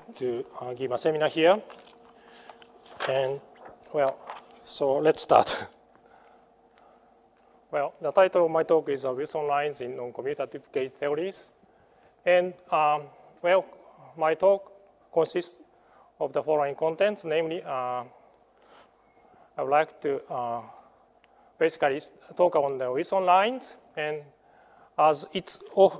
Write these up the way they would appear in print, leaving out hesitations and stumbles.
to give a seminar here. And, well, so let's start. Well, the title of my talk is Wilson lines in non-commutative gauge theories. And, well, my talk consists of the following contents, namely, I would like to basically talk on the Wilson lines, and as it's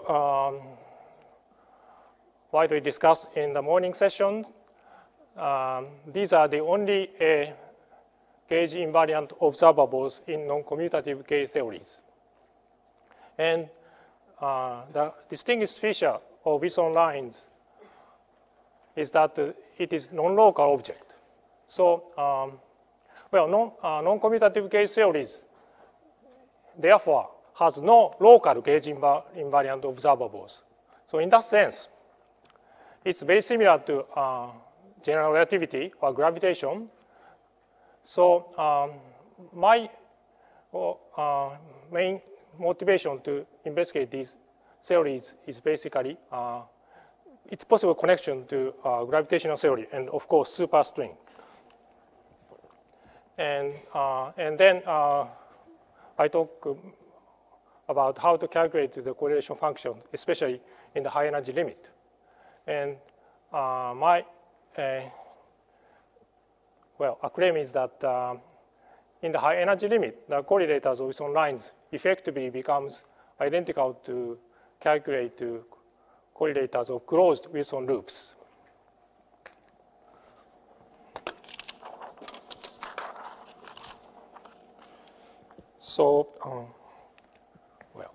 widely discussed in the morning sessions, these are the only gauge invariant observables in non-commutative gauge theories. And the distinguished feature of Wilson lines is that it is non-local object. So, well, non-commutative gauge theories, therefore, has no local gauge invariant observables. So in that sense, it's very similar to general relativity or gravitation. So my main motivation to investigate these theories is basically its possible connection to gravitational theory and, of course, superstring. And then I talk about how to calculate the correlation function, especially in the high energy limit. And my claim is that in the high energy limit, the correlators of Wilson lines effectively becomes identical to calculate the correlators of closed Wilson loops. So, well,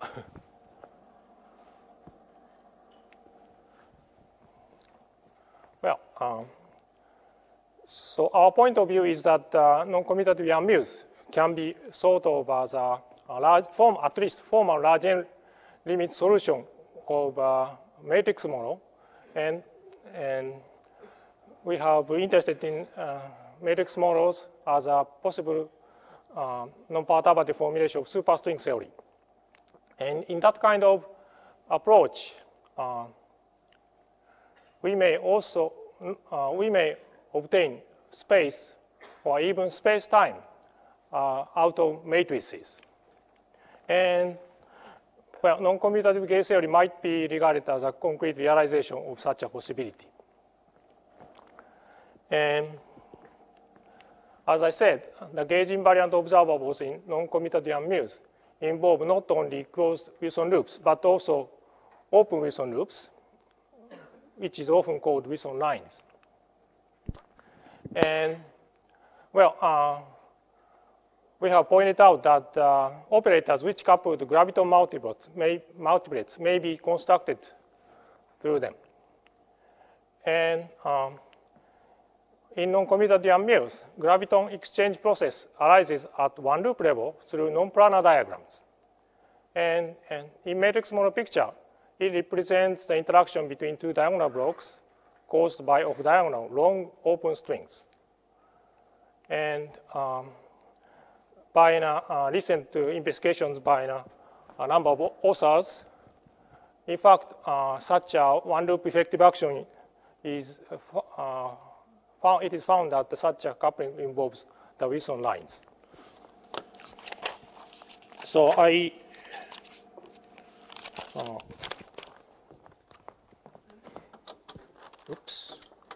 so our point of view is that non-commutative Yang-Mills can be thought of as a large form, at least formal large N limit solution of a matrix model, and we have been interested in matrix models as a possible non-perturbative formulation of superstring theory. And in that kind of approach, we may obtain space or even space-time out of matrices. And, well, non-commutative gauge theory might be regarded as a concrete realization of such a possibility. And as I said, the gauge invariant observables in non-commutative Yang-Mills involve not only closed Wilson loops, but also open Wilson loops, which is often called Wilson lines. And, well, we have pointed out that operators which couple the graviton multiplets may be constructed through them. And in non-commutative Yang-Mills, graviton exchange process arises at one loop level through non-planar diagrams. And in matrix model picture, it represents the interaction between two diagonal blocks caused by off-diagonal long open strings. And by recent investigations by a number of authors, in fact, such a one-loop effective action is it is found that such a coupling involves the Wilson lines. So oops.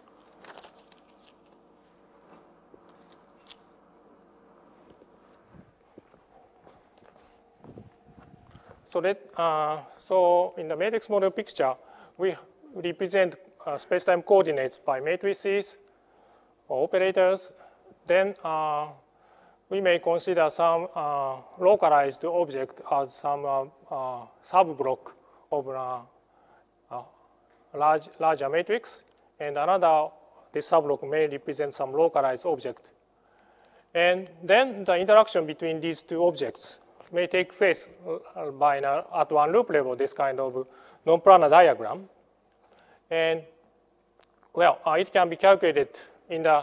So in the matrix model picture, we represent space-time coordinates by matrices or operators. Then we may consider some localized object as some sub-block of a larger matrix, and this sub-block may represent some localized object. And then the interaction between these two objects may take place at one loop level, this kind of non-planar diagram. And, well, it can be calculated in the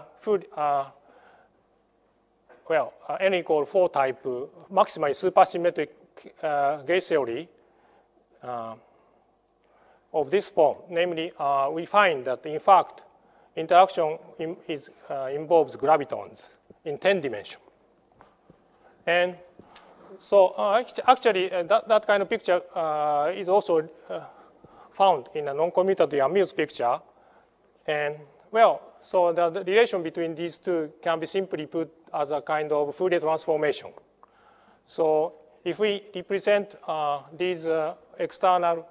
n equal 4 type maximally supersymmetric gauge theory of this form. Namely, we find that, in fact, interaction involves gravitons in 10 dimension. And so actually, that kind of picture is also found in a non-commutative Amuse picture. And well, so the relation between these two can be simply put as a kind of Fourier transformation. So if we represent these external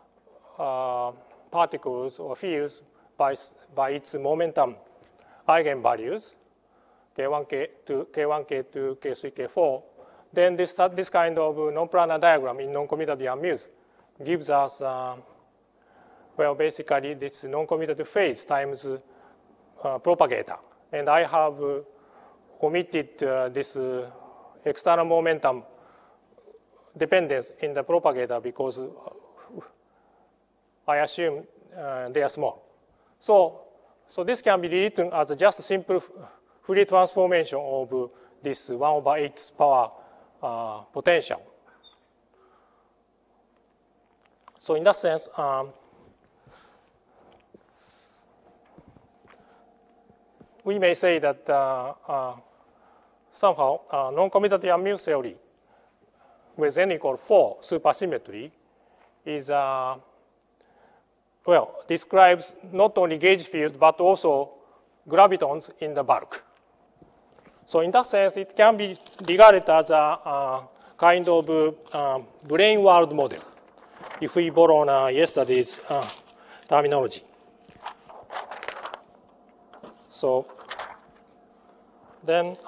particles or fields by its momentum eigenvalues, K1, K2, K1, K2, K3, K4, then this kind of non-planar diagram in non-commutative Amuse gives us, well, basically this non-commutative phase times propagator. And I have omitted this external momentum dependence in the propagator because I assume they are small. So this can be written as just a simple Fourier transformation of this 1/8 power potential. So in that sense, we may say that somehow non-commutative Amuse theory with n equal 4 supersymmetry is well, describes not only gauge field but also gravitons in the bulk. So in that sense, it can be regarded as a kind of brane world model if we borrow yesterday's terminology. So then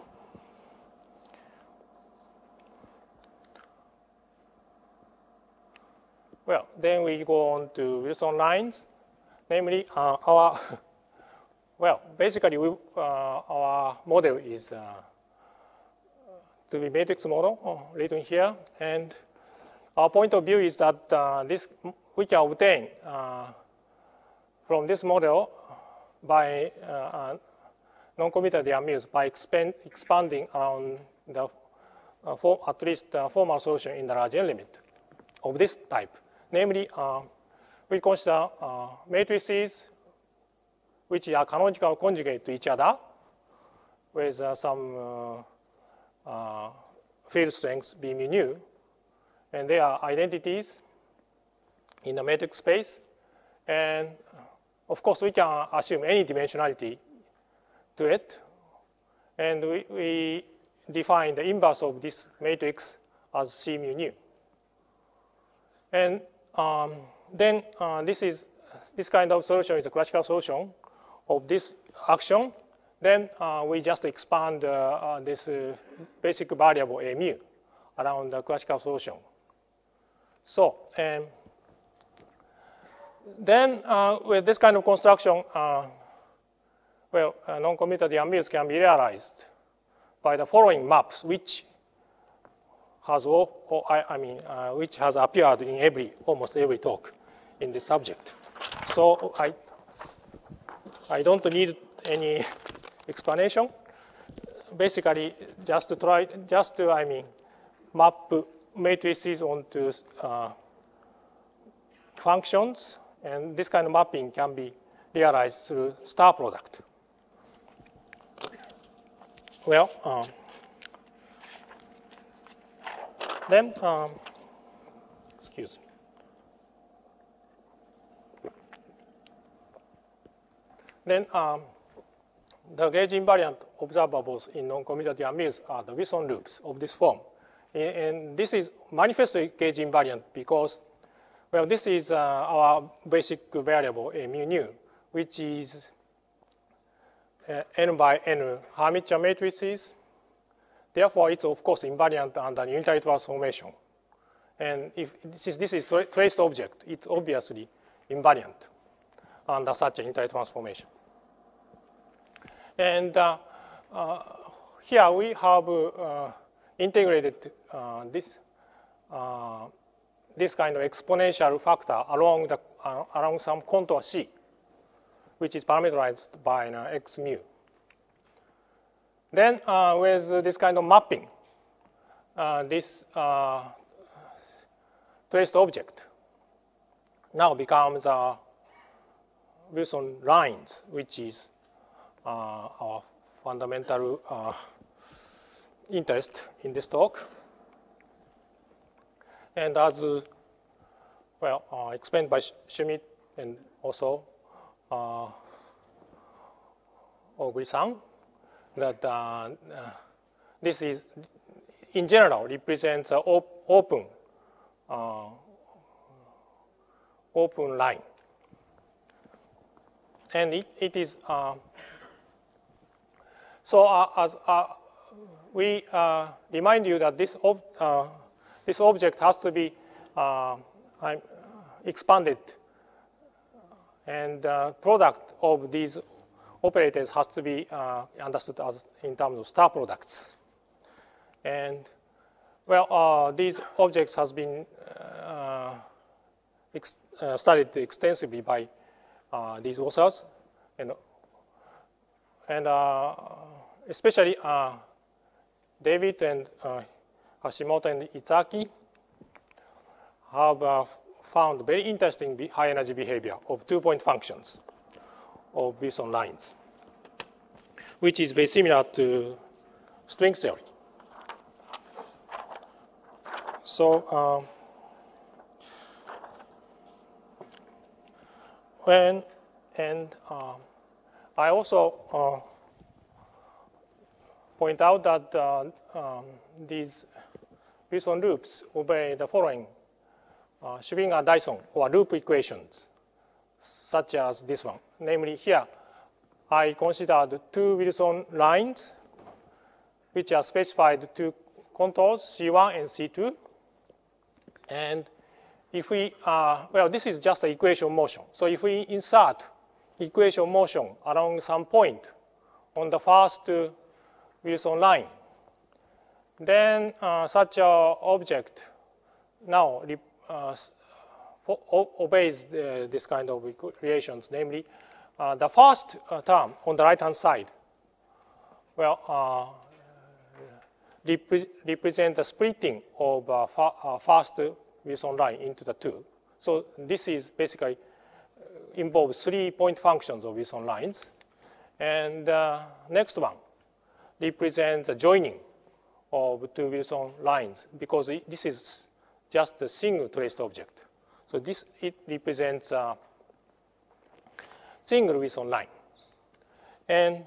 well, then we go on to Wilson lines, namely our, well, basically our model is to be matrix model written here. And our point of view is that this we can obtain from this model by non-commutative Amuse by expanding around the at least formal solution in the large N limit of this type. Namely, we consider matrices which are canonical conjugate to each other with some field strengths B mu nu, and they are identities in the matrix space. And of course, we can assume any dimensionality to it, and we define the inverse of this matrix as C mu nu. And then this kind of solution is a classical solution of this action. Then we just expand this basic variable A mu around the classical solution. So then with this kind of construction, well, non-commutative Amuse can be realized by the following maps, which has which has appeared in almost every talk in this subject. So I don't need any explanation. Basically, just to map matrices onto functions, and this kind of mapping can be realized through star product. Well, then, excuse me. Then the gauge invariant observables in non-commutative Amuse are the Wilson loops of this form. And this is manifestly gauge invariant because, well, this is our basic variable A mu nu, which is n by n Hermitian matrices. Therefore, it's of course invariant under unitary transformation. And since this is traced object, it's obviously invariant under such a unitary transformation. And here we have integrated this kind of exponential factor along some contour C, which is parameterized by x mu. Then with this kind of mapping, this traced object now becomes Wilson lines, which is our fundamental interest in this talk. And as explained by Schmidt and also Oguri-san, that this is, in general, represents an open line. And it is, as we remind you that this object has to be expanded, and the product of these operators has to be understood as in terms of star products. And these objects has been studied extensively by these authors, and especially David and Hashimoto and Itagaki have found very interesting high energy behavior of 2-point functions of Wilson lines, which is very similar to string theory. So I also point out that these Wilson loops obey the following Schwinger-Dyson or loop equations, such as this one. Namely, here I considered 2 Wilson lines, which are specified to contours C1 and C2. And if we, this is just the equation motion. So if we insert equation motion along some point on the first Wilson line, then such an object now obeys this kind of relations. Namely, the first term on the right-hand side, represent the splitting of first Wilson line into the 2. So this is basically involves 3-point functions of Wilson lines. And next one represents a joining of 2 Wilson lines, because this is just a single traced object. So it represents a single Wilson line. And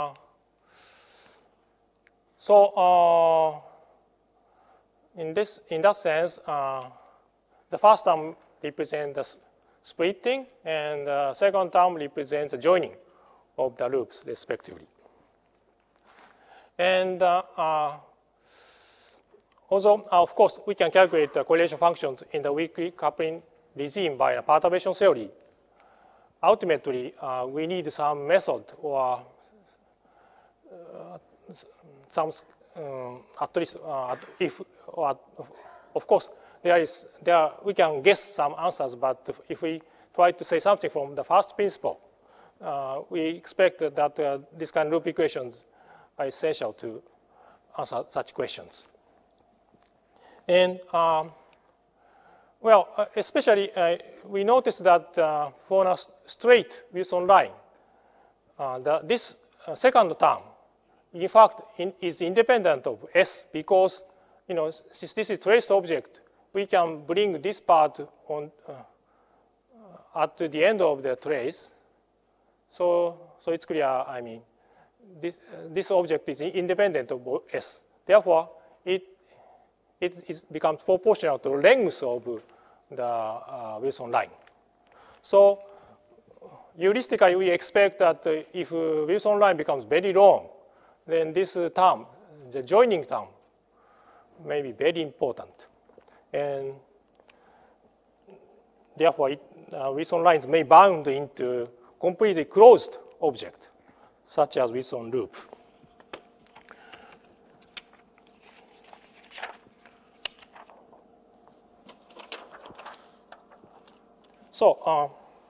in that sense, the first term represents the splitting, and the second term represents the joining of the loops, respectively. And although, of course, we can calculate the correlation functions in the weakly coupling regime by a perturbation theory, ultimately, we need some method or some, at least, of course, we can guess some answers, but if we try to say something from the first principle, we expect that this kind of loop equations are essential to answer such questions. And especially we notice that for a straight Wilson line, this second term, in fact, is independent of S, because since this is traced object, we can bring this part on at the end of the trace. So it's clear. I mean, this object is independent of S. Therefore, it becomes proportional to the length of the Wilson line. So heuristically, we expect that if Wilson line becomes very long, then this term, the joining term, may be very important. And therefore, Wilson lines may bound into completely closed object, such as Wilson loop. So,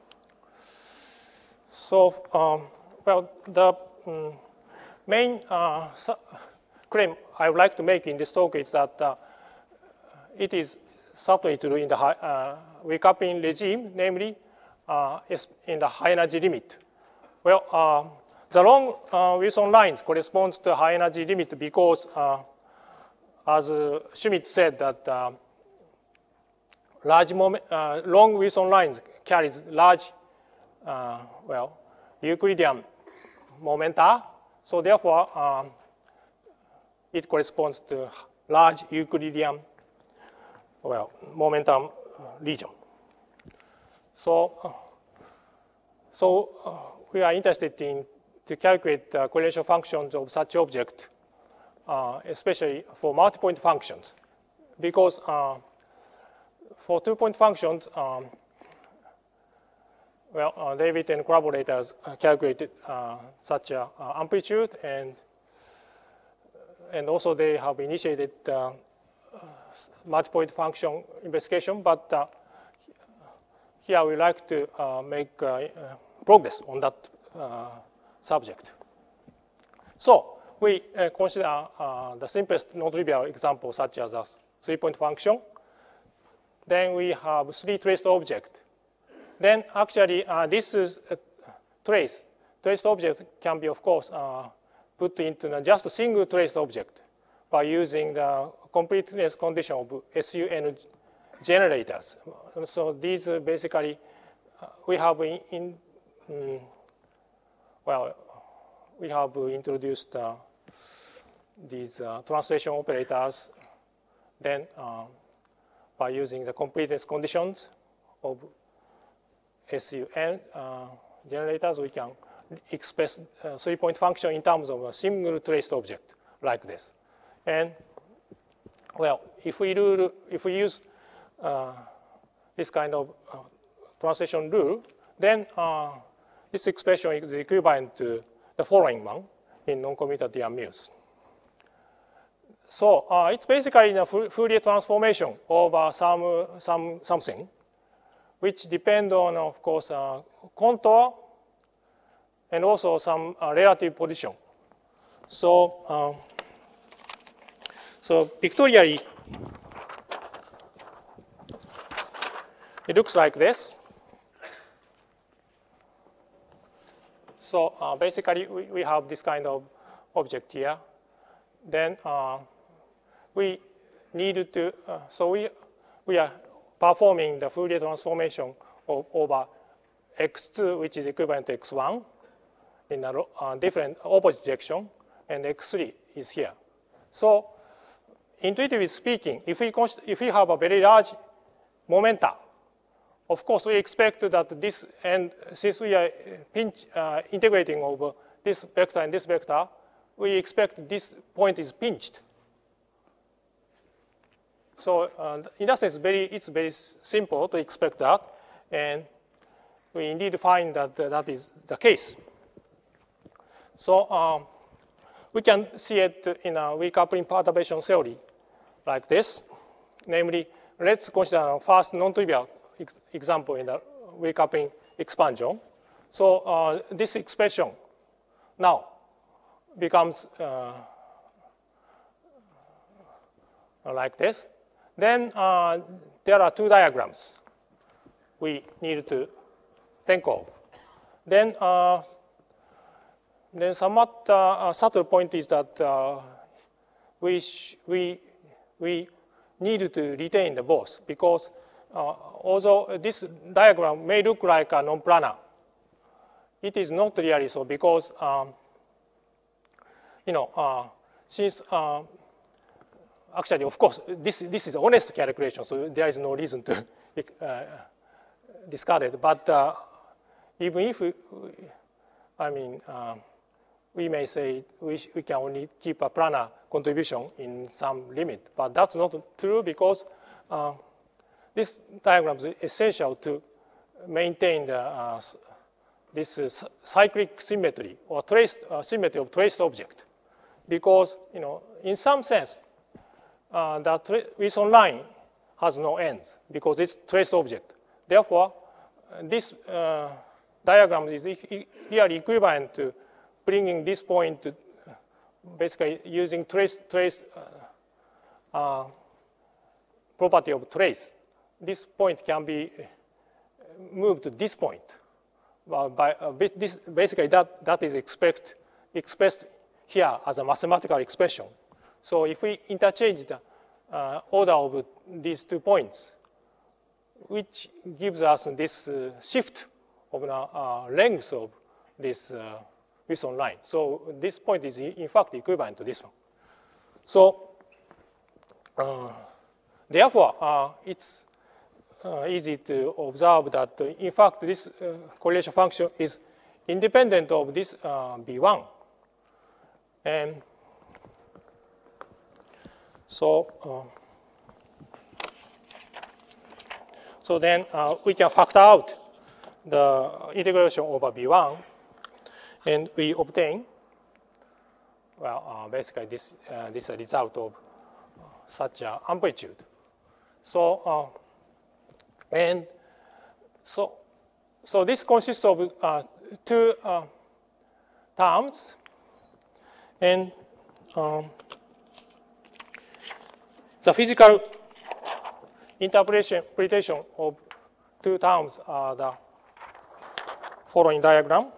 the main claim I would like to make in this talk is that it is certainly true in the wake-up-in regime, namely is in the high energy limit. Well, the long Wilson lines corresponds to high energy limit because, as Schmidt said, that long Wilson lines carries large, Euclidean momenta. So therefore, it corresponds to large Euclidean, momentum region. So we are interested in to calculate the correlation functions of such object, especially for multi-point functions, because for two-point functions, David and collaborators calculated such amplitude, and also they have initiated multi-point function investigation. But here we like to make progress on that subject. So we consider the simplest non-trivial example, such as a three-point function. Then we have three traced objects. Then actually, this is a traced object can be, of course, put into just a single traced object by using the completeness condition of SUN generators. So these basically we have we have introduced these translation operators. Then by using the completeness conditions of SUN generators, we can express three-point function in terms of a single traced object like this. And if we use this kind of translation rule, then this expression is equivalent to the following one in non-commutative Mills. So it's basically a Fourier transformation over something, which depend on, of course, contour and also some relative position. So pictorially, it looks like this. So basically, we have this kind of object here. Then we need to, so we are performing the Fourier transformation over x2, which is equivalent to x1 in a different opposite direction, and x3 is here. So intuitively speaking, if we have a very large momenta, of course, we expect that this, and since we are integrating over this vector and this vector, we expect this point is pinched. So in that sense, it's very simple to expect that, and we indeed find that that is the case. So we can see it in a weak coupling perturbation theory like this. Namely, let's consider a first non-trivial example in the weak coupling expansion. So this expression now becomes like this. Then there are two diagrams we need to think of. Then somewhat subtle point is that we need to retain the both, because although this diagram may look like a non-planar, it is not really so, because since actually, of course, this is an honest calculation, so there is no reason to discard it. But even if we may say we can only keep a planar contribution in some limit, but that's not true, because this diagram is essential to maintain this cyclic symmetry or symmetry of traced object, because in some sense the Wilson line has no ends because it's traced object. Therefore, this diagram is really equivalent to bringing this point to basically using trace property of trace. This point can be move to this point. Basically, that is expressed here as a mathematical expression. So if we interchange the order of these 2 points, which gives us this shift of the length of this Wilson line. So this point is in fact equivalent to this one. So therefore, it's easy to observe that in fact this correlation function is independent of this B1. And so then we can factor out the integration over B1, and we obtain, well, basically this is a result of such an amplitude. So so this consists of 2 terms, and the physical interpretation of 2 terms are the following diagram.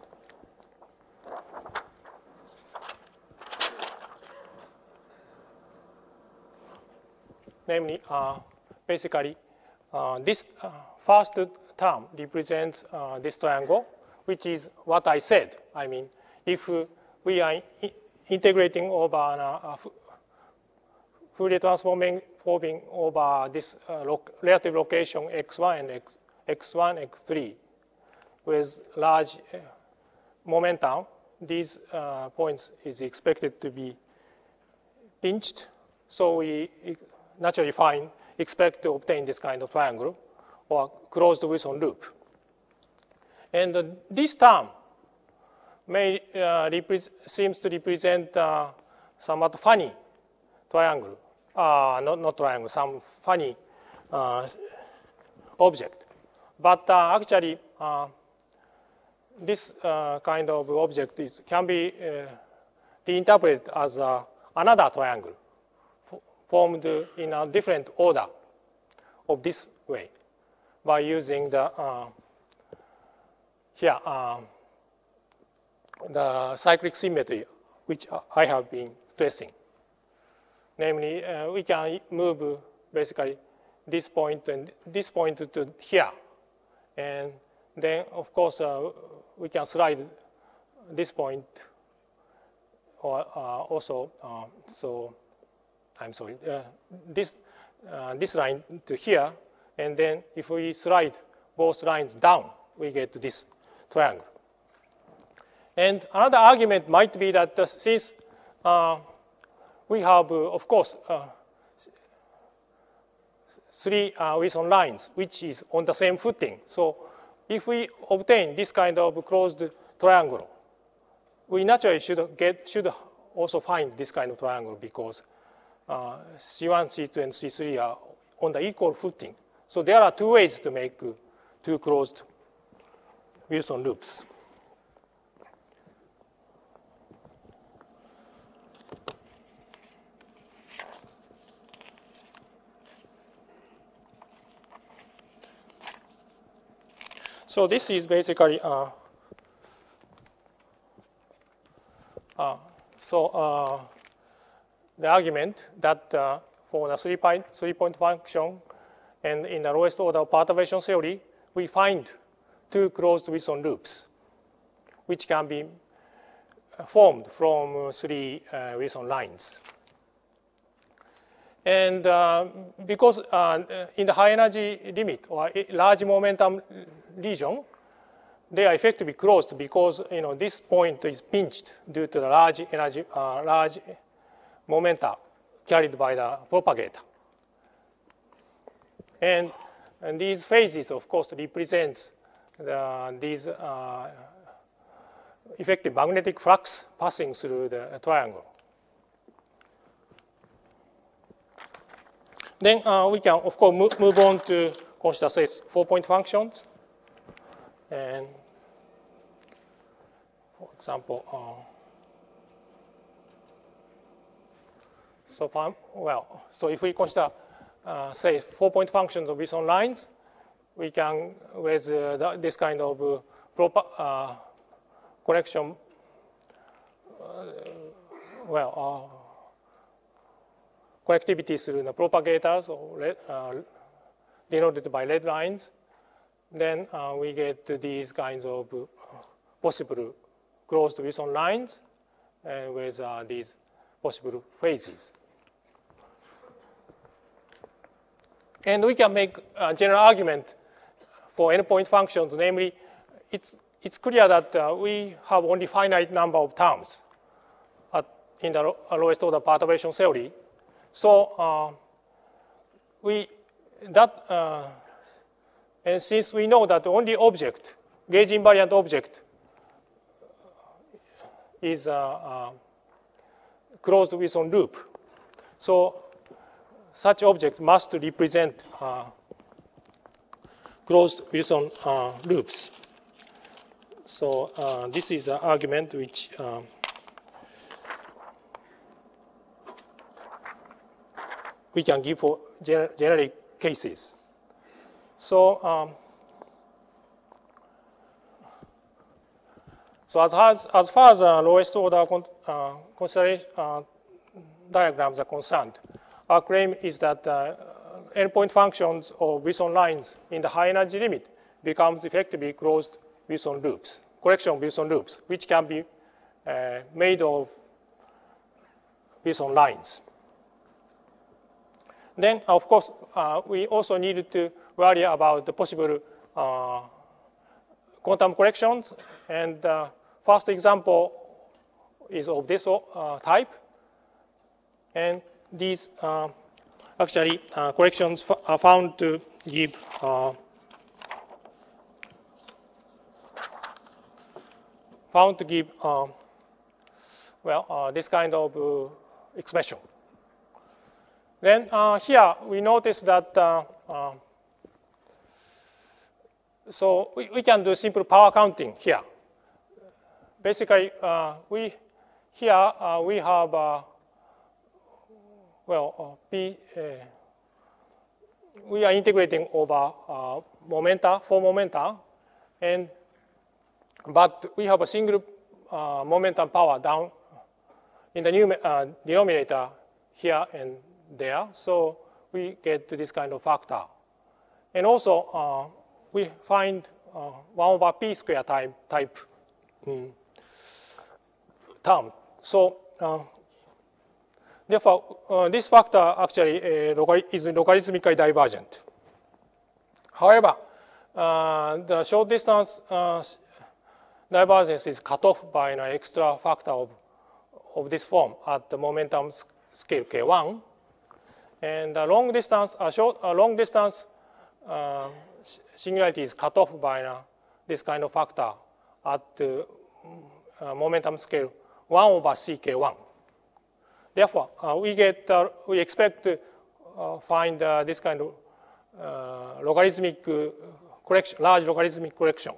Namely, basically, this first term represents this triangle, which is what I said. I mean, if we are integrating over a Fourier transforming over this relative location x1 and x1, x3 with large momentum, these points is expected to be pinched. So we naturally expect to obtain this kind of triangle or closed Wilson loop. And this term may seems to represent somewhat funny triangle. Not triangle, some funny object. But actually, this kind of object can be reinterpreted as another triangle formed in a different order of this way by using the here the cyclic symmetry, which I have been stressing. Namely, we can move basically this point and this point to here. And then, of course, we can slide this point or also, so I'm sorry, this line to here. And then if we slide both lines down, we get to this triangle. And another argument might be that since we have, of course, 3 Wilson lines, which is on the same footing. So if we obtain this kind of closed triangle, we naturally should also find this kind of triangle because C1, C2, and C3 are on the equal footing. So there are 2 ways to make 2 closed Wilson loops. So this is basically the argument that for the 3-point function and in the lowest order perturbation theory, we find 2 closed Wilson loops, which can be formed from 3 Wilson lines. And because in the high energy limit or large momentum region, they are effectively closed because this point is pinched due to the large energy, large momenta carried by the propagator. And these phases, of course, represents these effective magnetic flux passing through the triangle. Then we can, of course, move on to consider, say, 4-point functions. And for example, so if we consider, say, 4-point functions of Wilson lines, we can, with this kind of proper connection, connectivity through the propagators or denoted by red lines, then we get these kinds of possible closed Wilson lines with these possible phases. And we can make a general argument for endpoint functions, namely, it's clear that we have only finite number of terms in the lowest order perturbation theory. So and since we know that only object, gauge invariant object, is a closed Wilson loop, so such object must represent closed Wilson loops. So this is an argument which we can give for generic cases. So, as far as lowest order consideration diagrams are concerned, our claim is that endpoint functions of Wilson lines in the high energy limit becomes effectively closed Wilson loops, collection of Wilson loops, which can be made of Wilson lines. Then, of course, we also needed to worry about the possible quantum collections. And first example is of this type. And these actually collections are found to give this kind of expression. Then here we notice that so we can do simple power counting here. Basically, we have we are integrating over momenta, 4 momenta, but we have a single momentum power down in the denominator here and there, so we get to this kind of factor. And also, we find 1 over p square type term. So, therefore, this factor actually is logarithmically divergent. However, the short distance divergence is cut off by an extra factor of this form at the momentum scale k1. And the long distance, long distance singularity is cut off by this kind of factor at the momentum scale 1 over ck1. Therefore, we expect to find this kind of logarithmic correction, large logarithmic correction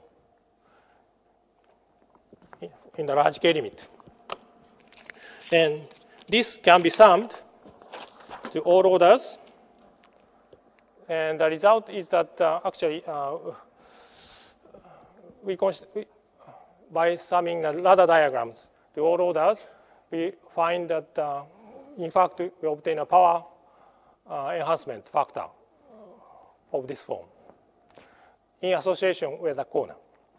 in the large K limit. And this can be summed to all orders. And the result is that actually, by summing the ladder diagrams to all orders, we find that, in fact, we obtain a power enhancement factor of this form in association with the corner.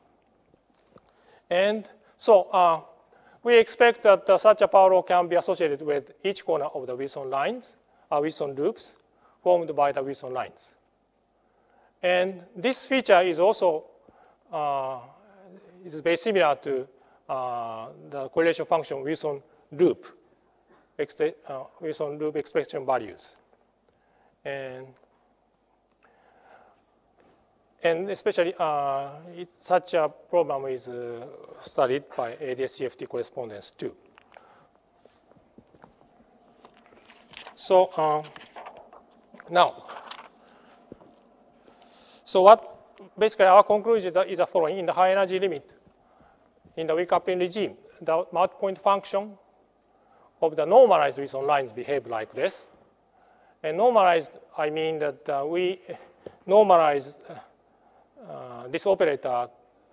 And so we expect that such a power law can be associated with each corner of the Wilson lines, Wilson loops, formed by the Wilson lines. And this feature is also is very similar to the correlation function Wilson loop expression values. And especially such a problem is studied by ADS-CFT correspondence too. So now, so what basically our conclusion is the following: in the high energy limit, in the weak coupling regime, the multipoint function of the normalized Wilson lines behave like this. And normalized, I mean that we normalize this operator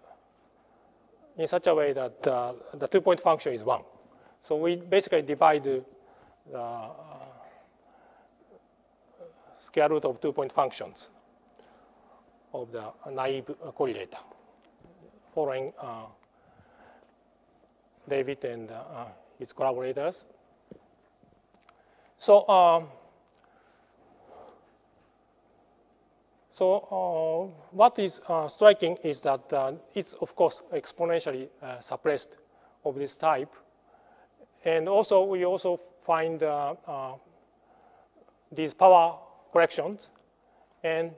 in such a way that the 2-point function is 1. So we basically divide the square root of 2-point functions of the naive correlator, following David and his collaborators. So, what is striking is that it's, of course, exponentially suppressed of this type. And also, we also find these power corrections. And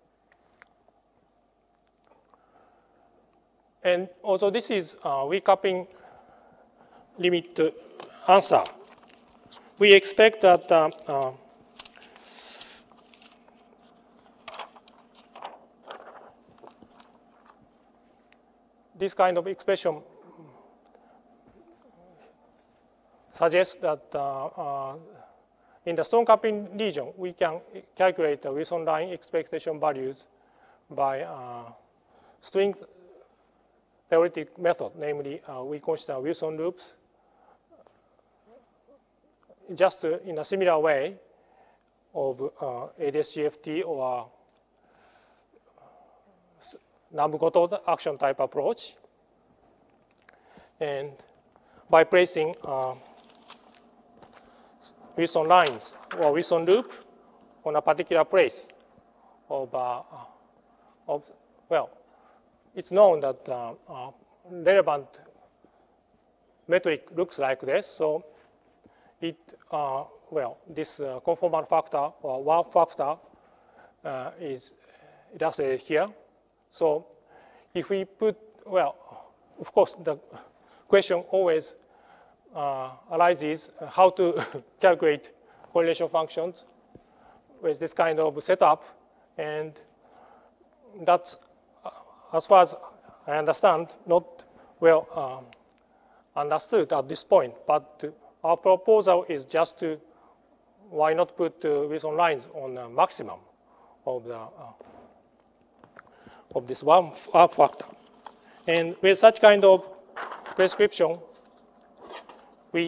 also, this is recapping limit answer. We expect that this kind of expression suggests that in the stone coupling region, we can calculate the Wilson line expectation values by string theoretic method. Namely, we consider Wilson loops just in a similar way of ADS-CFT or Nambu-Goto action type approach. And by placing Wilson lines or Wilson loop on a particular place of well, it's known that relevant metric looks like this. So it, well, this conformal factor or warp factor is illustrated here. So if we put, well, of course, the question always arises how to calculate correlation functions with this kind of setup. And that's, as far as I understand, not well understood at this point. But our proposal is just to, why not put Wilson lines on the maximum of the of this warp factor. And with such kind of prescription, we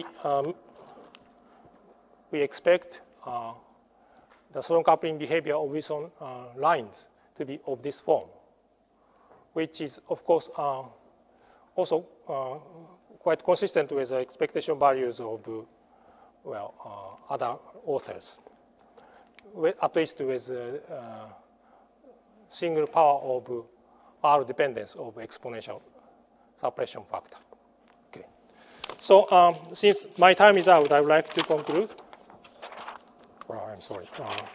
expect the strong coupling behavior of Wilson lines to be of this form, which is, of course, also quite consistent with the expectation values of, well, other authors, at least with single power of R dependence of exponential suppression factor. Okay. So since my time is out, I would like to conclude. Oh, I'm sorry.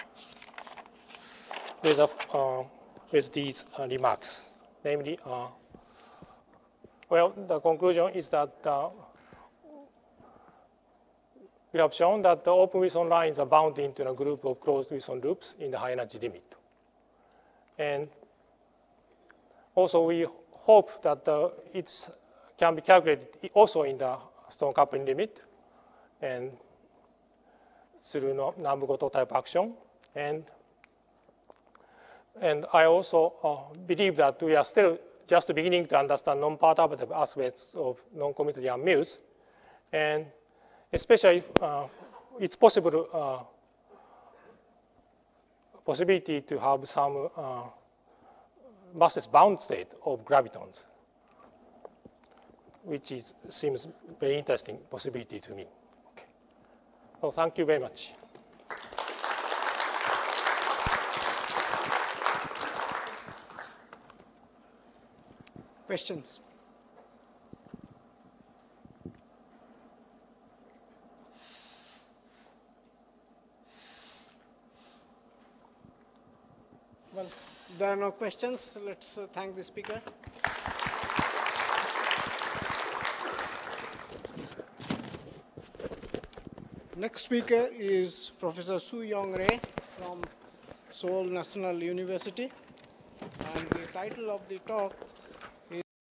With these remarks, namely, well, the conclusion is that we have shown that the open Wilson lines are bound into a group of closed Wilson loops in the high energy limit. And also, we hope that it can be calculated also in the stone coupling limit and through Nambu-Goto type action. And I also believe that we are still just beginning to understand non-perturbative aspects of non-Coulombian mules. And especially, it's possible possibility to have some massless bound state of gravitons, which seems very interesting possibility to me. Okay. So thank you very much. Questions? Well, there are no questions. Let's thank the speaker. Next speaker is Professor Soo-Young Rhee from Seoul National University. And the title of the talk